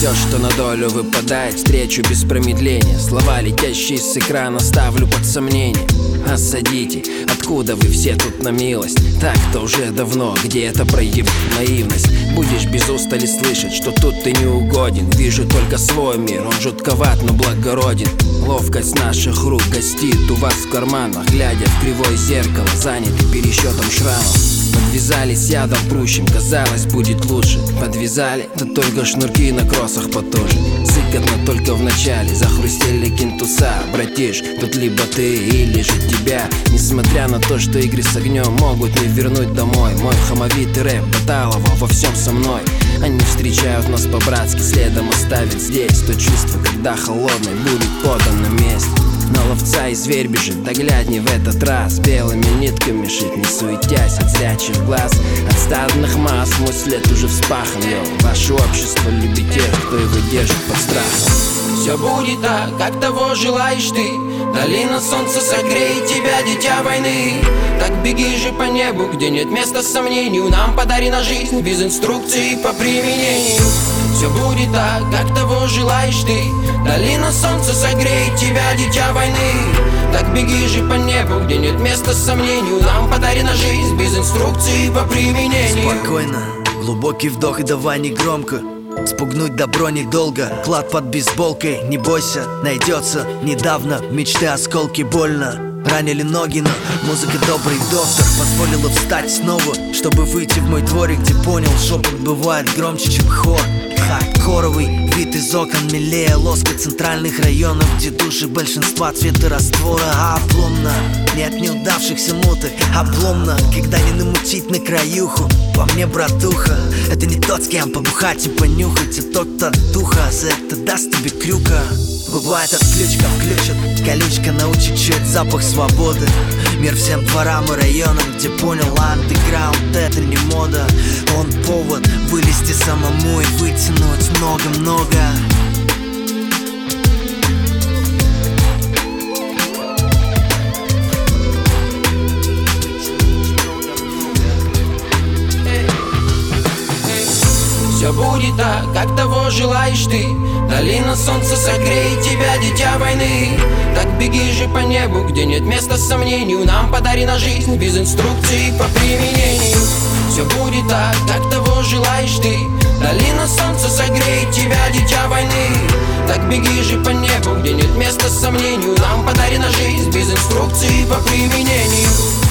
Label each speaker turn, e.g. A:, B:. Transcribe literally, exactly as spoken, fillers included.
A: все, что на долю выпадает, встречу без промедления. Слова, летящие с экрана, ставлю под сомнение. Осадите, откуда вы все тут на милость? Так-то уже давно где-то проявит наивность. Будешь без устали слышать, что тут ты не угоден. Вижу только свой мир, он жутковат, но благороден. Ловкость наших рук гостит у вас в карманах, глядя в кривое зеркало, заняты пересчетом шрамов. Подвязались ядом прущим, казалось, будет лучше. Подвязали, да только шнурки на кроссах потуже. Сыкотно только в начале, захрустели кинтуса. Братиш, тут либо ты или же тебя. Несмотря на то, что игры с огнем могут не вернуть домой. Мой хамовитый рэп Баталова во всем со мной. Они встречают нас по-братски, следом оставят здесь то чувство, когда холодный будет подан на месте. На ловца и зверь бежит, да глядни в этот раз. Белыми нитками шит, не суетясь от зрячих глаз. От стадных масс мой след уже вспахан, йоу. Ваше общество любит тех, кто его держит под страхом.
B: Все будет так, как того желаешь ты. Долина солнца согреет тебя, дитя войны. Так беги же по небу, где нет места сомнению. Нам подарена жизнь без инструкции по применению. Все будет так, как того желаешь ты. Долина солнца согреет тебя, дитя войны. Так беги же по небу, где нет места сомнению. Нам подарена жизнь без инструкции по применению.
C: Спокойно, глубокий вдох и давай не громко. Спугнуть добро недолго, клад под бейсболкой. Не бойся, найдется недавно. Мечты осколки больно. Ранили ноги, но музыка добрый доктор позволила встать снова, чтобы выйти в мой дворик, где понял, шепот бывает громче, чем хор. Хардкоровый вид из окон милее лоска центральных районов, где души большинства цвета раствора. Обломно, нет неудавшихся муток. Обломно, когда не намутить на краюху. По мне, братуха, это не тот, с кем побухать и понюхать, а тот, кто духа за это даст тебе крюка. Бывает от ключка включат, колючка научит чуять запах свободы. Мир всем дворам и районам, где понял, андеграунд это не мода. Он повод вылезти самому и вытянуть много-много.
B: Все будет так, как того желаешь ты. Долина солнца согреет тебя, дитя войны. Так беги же по небу, где нет места сомнению. Нам подарена жизнь без инструкции по применению. Все будет так, как того желаешь ты. Долина солнца согреет тебя, дитя войны. Так беги же по небу, где нет места сомнению. Нам подарена жизнь без инструкции по применению.